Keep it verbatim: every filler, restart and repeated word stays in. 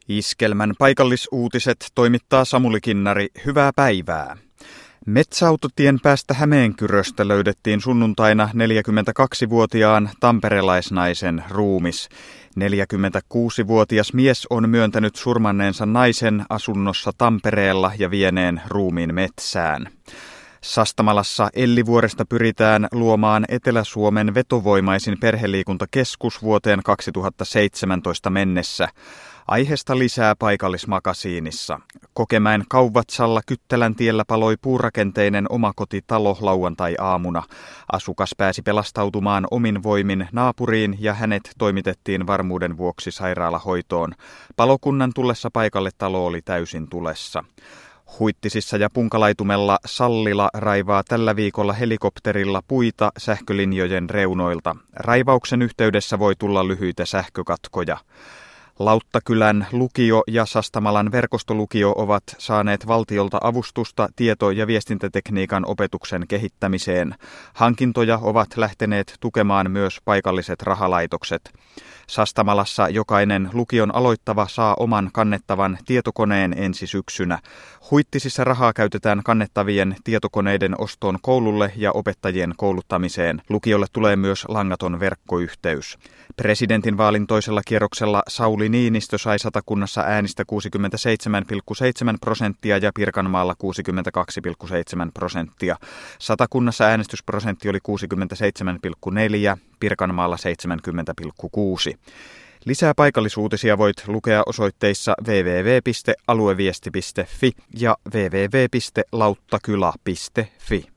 Iskelmän paikallisuutiset toimittaa Samuli Kinnari. Hyvää päivää. Metsäautotien päästä Hämeenkyröstä löydettiin sunnuntaina neljäkymmentäkaksivuotiaan tamperelaisnaisen ruumis. neljäkymmentäkuusivuotias mies on myöntänyt surmanneensa naisen asunnossa Tampereella ja vieneen ruumiin metsään. Sastamalassa Ellivuoresta pyritään luomaan Etelä-Suomen vetovoimaisin perheliikuntakeskus vuoteen kaksituhattaseitsemäntoista mennessä. Aiheesta lisää paikallismakasiinissa. Kokemäen Kauvatsalla Kyttäläntiellä paloi puurakenteinen omakotitalo lauantai-aamuna. Asukas pääsi pelastautumaan omin voimin naapuriin ja hänet toimitettiin varmuuden vuoksi sairaalahoitoon. Palokunnan tullessa paikalle talo oli täysin tulessa. Huittisissa ja Punkalaitumella Sallila raivaa tällä viikolla helikopterilla puita sähkölinjojen reunoilta. Raivauksen yhteydessä voi tulla lyhyitä sähkökatkoja. Lauttakylän lukio ja Sastamalan verkostolukio ovat saaneet valtiolta avustusta tieto- ja viestintätekniikan opetuksen kehittämiseen. Hankintoja ovat lähteneet tukemaan myös paikalliset rahalaitokset. Sastamalassa jokainen lukion aloittava saa oman kannettavan tietokoneen ensi syksynä. Huittisissa rahaa käytetään kannettavien tietokoneiden ostoon koululle ja opettajien kouluttamiseen. Lukiolle tulee myös langaton verkkoyhteys. Presidentinvaalin toisella kierroksella Sauli Niinistö sai Satakunnassa äänistä kuusikymmentäseitsemän pilkku seitsemän prosenttia ja Pirkanmaalla kuusikymmentäkaksi pilkku seitsemän prosenttia. Satakunnassa äänestysprosentti oli kuusikymmentäseitsemän pilkku neljä, Pirkanmaalla seitsemänkymmentä pilkku kuusi. Lisää paikallisuutisia voit lukea osoitteissa double-u double-u double-u piste alueviesti piste fi ja double-u double-u double-u piste lauttakyla piste fi.